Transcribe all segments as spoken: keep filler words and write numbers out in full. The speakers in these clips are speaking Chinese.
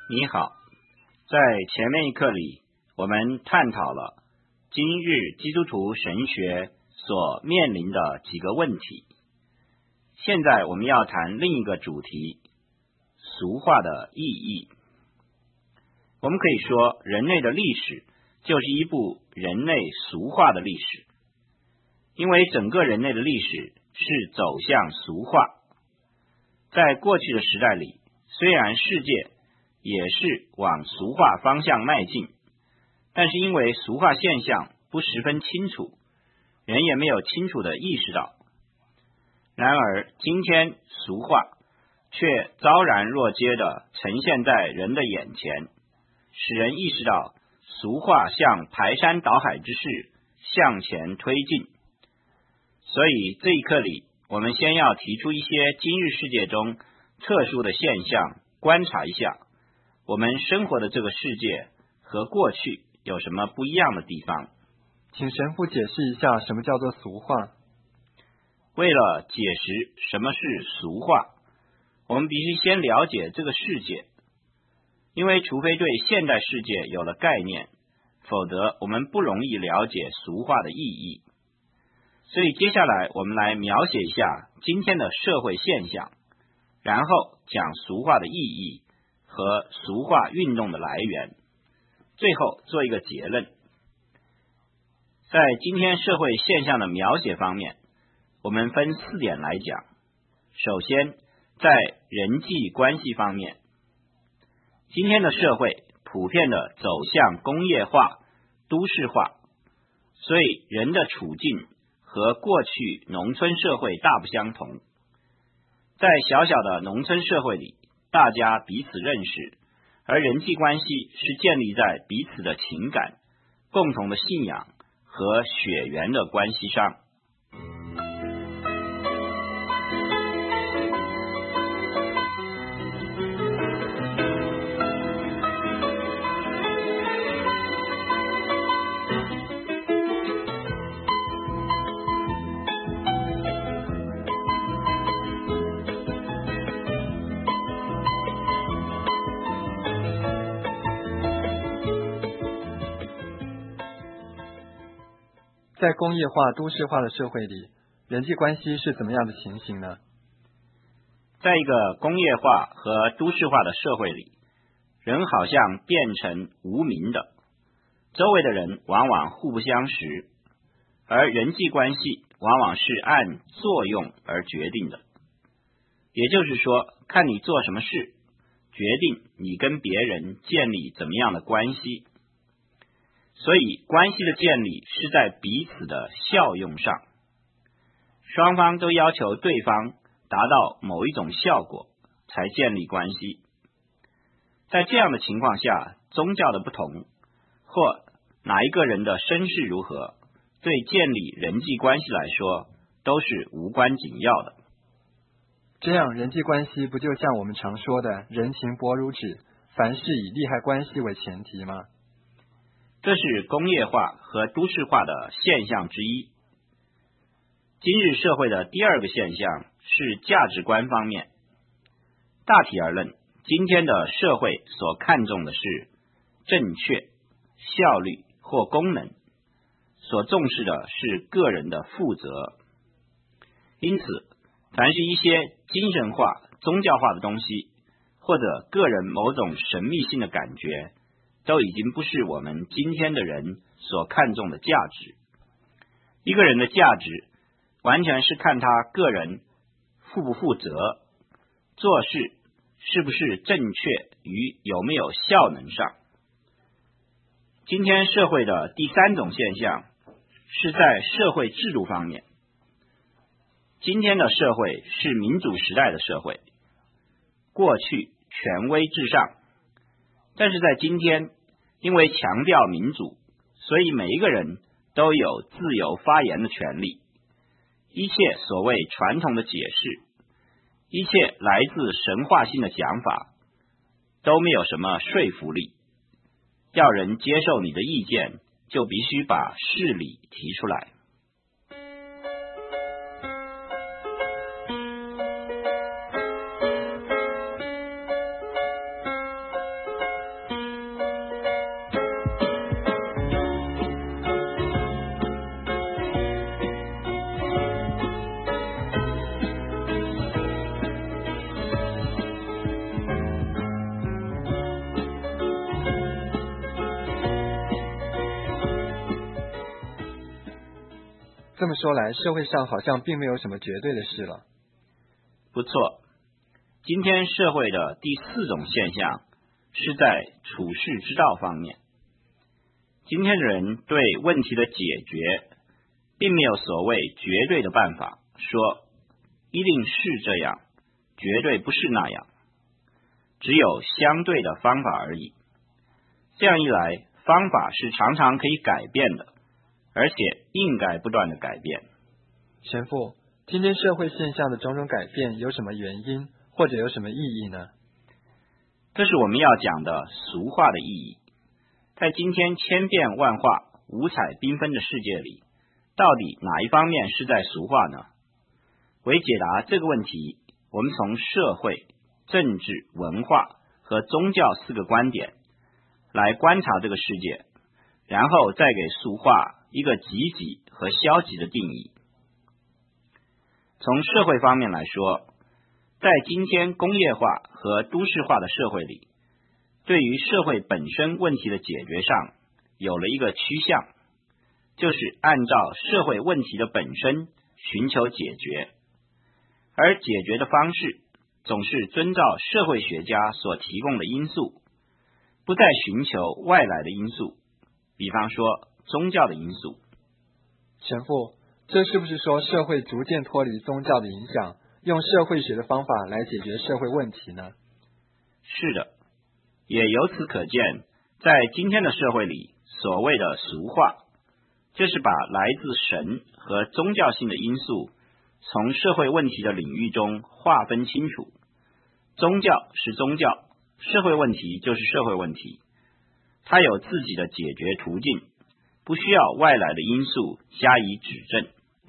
你好，在前面一课里，我们探讨了今日基督徒神学所面临的几个问题。现在我们要谈另一个主题，俗话的意义。我们可以说，人类的历史就是一部人类俗化的历史，因为整个人类的历史是走向俗化。在过去的时代里，虽然世界也是往俗化方向迈进，但是因为俗化现象不十分清楚，人也没有清楚地意识到。然而今天俗化却昭然若揭地呈现在人的眼前，使人意识到俗化像排山倒海之势向前推进。所以这一课里，我们先要提出一些今日世界中特殊的现象，观察一下我们生活的这个世界和过去有什么不一样的地方。 请神父解释一下什么叫做俗化。 为了解释什么是俗化，我们必须先了解这个世界，因为除非对现代世界有了概念，否则我们不容易了解俗化的意义。所以接下来我们来描写一下今天的社会现象，然后讲俗化的意义和俗化运动的来源，最后做一个结论。在今天社会现象的描写方面，我们分四点来讲。首先，在人际关系方面，今天的社会普遍的走向工业化、都市化，所以人的处境和过去农村社会大不相同。在小小的农村社会里，大家彼此认识，而人际关系是建立在彼此的情感、共同的信仰和血缘的关系上。 在工业化、都市化的社会里，人际关系是怎么样的情形呢？ 在一个工业化和都市化的社会里，人好像变成无名的，周围的人往往互不相识，而人际关系往往是按作用而决定的。也就是说，看你做什么事，决定你跟别人建立怎么样的关系。所以关系的建立是在彼此的效用上，双方都要求对方达到某一种效果才建立关系。在这样的情况下，宗教的不同或哪一个人的身世如何，对建立人际关系来说都是无关紧要的。 这样人际关系不就像我们常说的人情薄如纸，凡事以利害关系为前提吗？ 这是工业化和都市化的现象之一。今日社会的第二个现象是价值观方面。大体而论，今天的社会所看重的是正确、效率或功能，所重视的是个人的负责。因此，凡是一些精神化、宗教化的东西，或者个人某种神秘性的感觉，都已经不是我们今天的人所看重的价值。一个人的价值完全是看他个人负不负责，做事是不是正确与有没有效能上。今天社会的第三种现象是在社会制度方面。今天的社会是民主时代的社会，过去权威至上，但是在今天，因为强调民主，所以每一个人都有自由发言的权利。一切所谓传统的解释，一切来自神话性的讲法，都没有什么说服力。要人接受你的意见，就必须把事理提出来。 这么说来，社会上好像并没有什么绝对的事了。 不错，今天社会的第四种现象是在处世之道方面。今天的人对问题的解决，并没有所谓绝对的办法，说一定是这样，绝对不是那样，只有相对的方法而已。这样一来，方法是常常可以改变的，而且应该不断的改变。 神父，今天社会现象的种种改变有什么原因，或者有什么意义呢？ 这是我们要讲的俗化的意义。在今天千变万化、五彩缤纷的世界里，到底哪一方面是在俗化呢？为解答这个问题，我们从社会、政治、文化和宗教四个观点来观察这个世界，然后再给俗化一个积极和消极的定义。从社会方面来说，在今天工业化和都市化的社会里，对于社会本身问题的解决上有了一个趋向，就是按照社会问题的本身寻求解决，而解决的方式总是遵照社会学家所提供的因素，不再寻求外来的因素，比方说宗教的因素。 神父，这是不是说社会逐渐脱离宗教的影响，用社会学的方法来解决社会问题呢？ 是的，也由此可见，在今天的社会里，所谓的俗化，就是把来自神和宗教性的因素从社会问题的领域中划分清楚。宗教是宗教，社会问题就是社会问题，它有自己的解决途径，不需要外来的因素加以指正。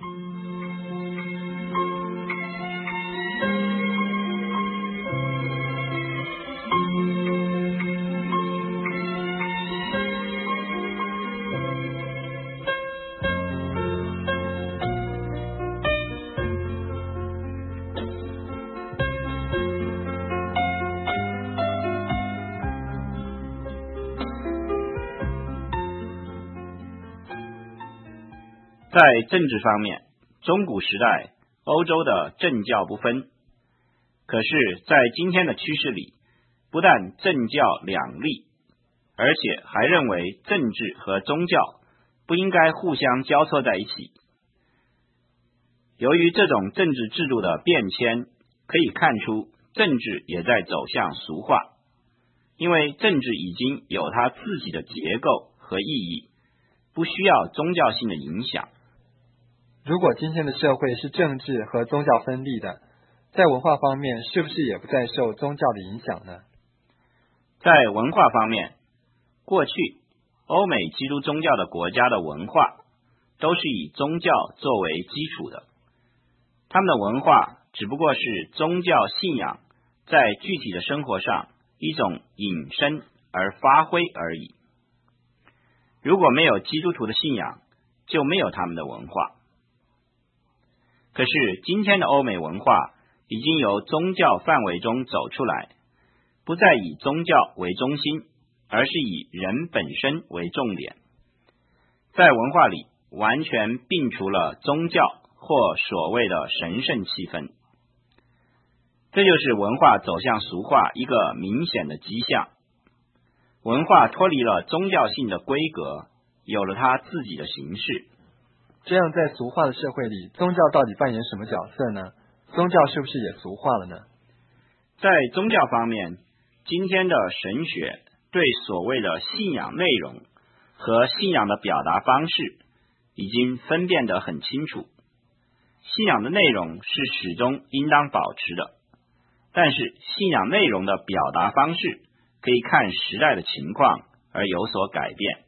在政治方面，中古时代欧洲的政教不分，可是在今天的趋势里，不但政教两立，而且还认为政治和宗教不应该互相交错在一起。由于这种政治制度的变迁，可以看出政治也在走向俗化，因为政治已经有它自己的结构和意义，不需要宗教性的影响。 如果今天的社会是政治和宗教分立的，在文化方面是不是也不再受宗教的影响呢？ 在文化方面，过去欧美基督宗教的国家的文化都是以宗教作为基础的，他们的文化只不过是宗教信仰在具体的生活上一种引申而发挥而已。如果没有基督徒的信仰，就没有他们的文化。可是今天的欧美文化已经由宗教范围中走出来，不再以宗教为中心，而是以人本身为重点，在文化里完全摒除了宗教或所谓的神圣气氛。这就是文化走向俗化一个明显的迹象。文化脱离了宗教性的规格，有了它自己的形式。 这样在俗化的社会里，宗教到底扮演什么角色呢？宗教是不是也俗化了呢？ 在宗教方面，今天的神学对所谓的信仰内容和信仰的表达方式已经分辨得很清楚。信仰的内容是始终应当保持的，但是信仰内容的表达方式可以看时代的情况而有所改变。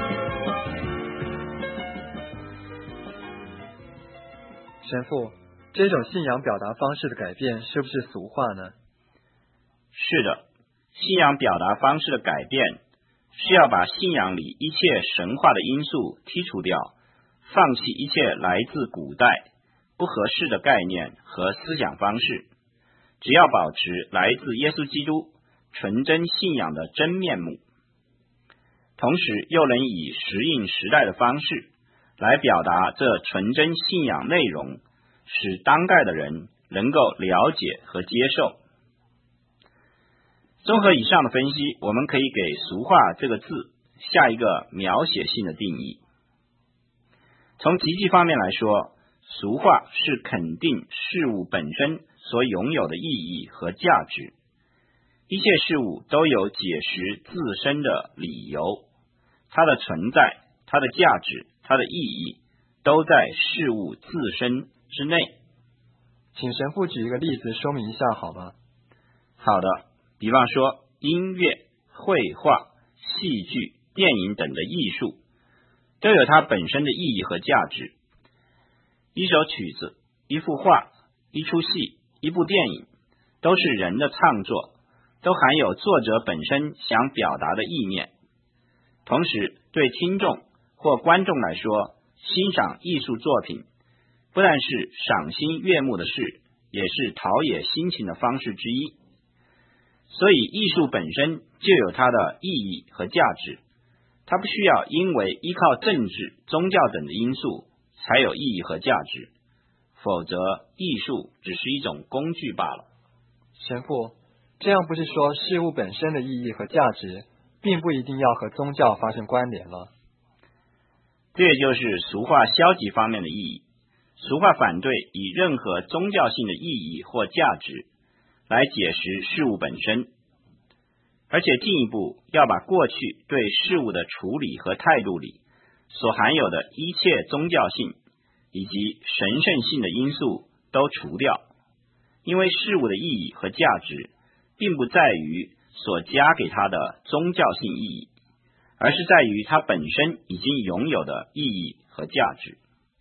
神父， 这种信仰表达方式的改变是不是俗化呢？ 是的，信仰表达方式的改变是要把信仰里一切神话的因素剔除掉，放弃一切来自古代不合适的概念和思想方式，只要保持来自耶稣基督纯真信仰的真面目，同时又能以时应时代的方式来表达这纯真信仰内容，使当代的人能够了解和接受。综合以上的分析，我们可以给俗化这个字下一个描写性的定义。从积极方面来说，俗化是肯定事物本身所拥有的意义和价值，一切事物都有解释自身的理由，它的存在、它的价值、它的意义都在事物自身之内。 请神父举一个例子说明一下好吗？ 好的，比方说音乐、绘画、戏剧、电影等的艺术都有它本身的意义和价值。一首曲子、一幅画、一出戏、一部电影都是人的创作，都含有作者本身想表达的意念。同时对听众或观众来说，欣赏艺术作品不但是赏心悦目的事，也是陶冶心情的方式之一。所以艺术本身就有它的意义和价值，它不需要因为依靠政治、宗教等的因素才有意义和价值，否则艺术只是一种工具罢了。 神父，这样不是说事物本身的意义和价值并不一定要和宗教发生关联了？ 这也就是俗化消极方面的意义。俗化反对以任何宗教性的意义或价值来解释事物本身，而且进一步要把过去对事物的处理和态度里所含有的一切宗教性以及神圣性的因素都除掉，因为事物的意义和价值并不在于所加给它的宗教性意义，而是在于它本身已经拥有的意义和价值。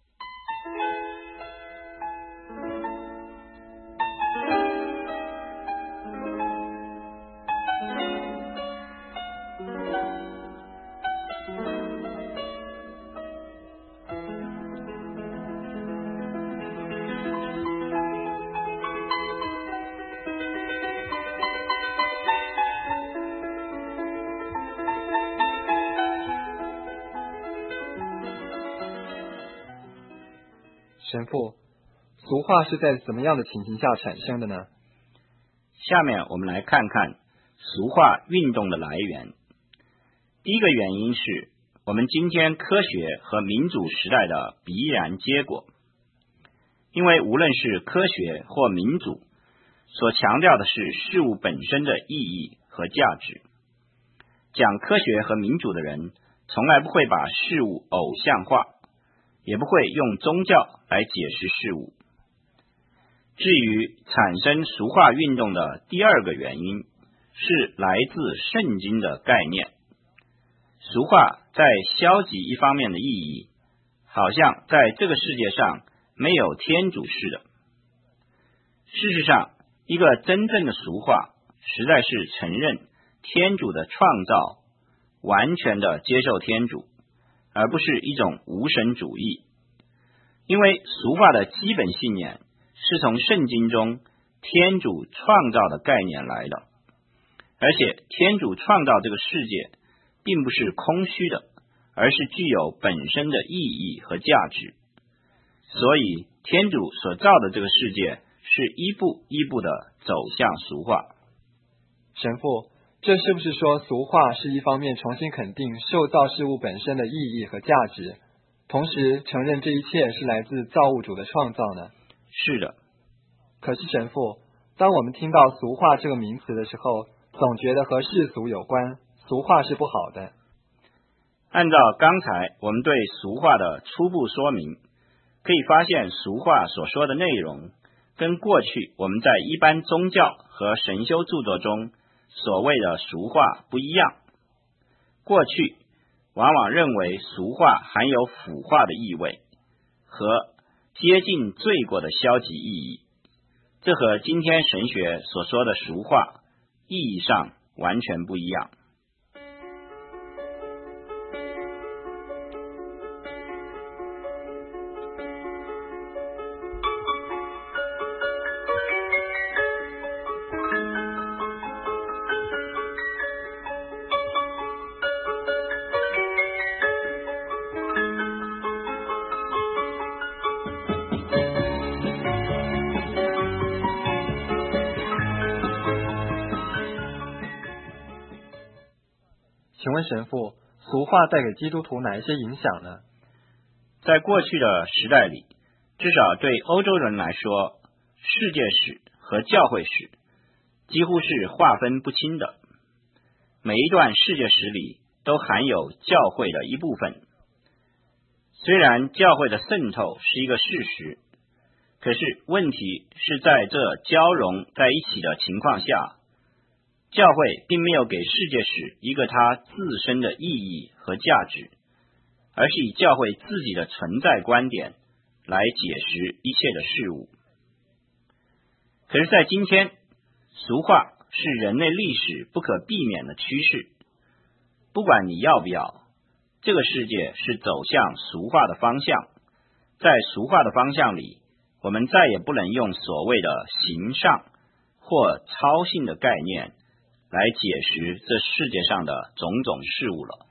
神父，俗化是在怎么样的情形下产生的呢？ 下面我们来看看俗化运动的来源。第一个原因是我们今天科学和民主时代的必然结果，因为无论是科学或民主，所强调的是事物本身的意义和价值。讲科学和民主的人从来不会把事物偶像化，也不会用宗教来解释事物。至于产生俗化运动的第二个原因，是来自圣经的概念。俗化在消极一方面的意义，好像在这个世界上没有天主似的。事实上，一个真正的俗化实在是承认天主的创造，完全的接受天主，而不是一种无神主义。因为俗化的基本信念是从圣经中天主创造的概念来的，而且天主创造这个世界并不是空虚的，而是具有本身的意义和价值。所以天主所造的这个世界是一步一步的走向俗化。 神父，这是不是说俗化是一方面重新肯定受造事物本身的意义和价值，同时承认这一切是来自造物主的创造呢？ 是的。 可是神父，当我们听到俗化这个名词的时候，总觉得和世俗有关，俗化是不好的。 按照刚才我们对俗化的初步说明，可以发现俗化所说的内容跟过去我们在一般宗教和神修著作中所谓的俗化不一样。过去往往认为俗化含有腐化的意味，和接近罪过的消极意义。这和今天神学所说的俗化意义上完全不一样。 请问神父，俗化带给基督徒哪一些影响呢？ 在过去的时代里，至少对欧洲人来说，世界史和教会史几乎是划分不清的。每一段世界史里都含有教会的一部分。虽然教会的渗透是一个事实，可是问题是在这交融在一起的情况下，教会并没有给世界史一个它自身的意义和价值，而是以教会自己的存在观点来解释一切的事物。可是在今天，俗化是人类历史不可避免的趋势。不管你要不要，这个世界是走向俗化的方向。在俗化的方向里，我们再也不能用所谓的形上或超性的概念来解释这世界上的种种事物了。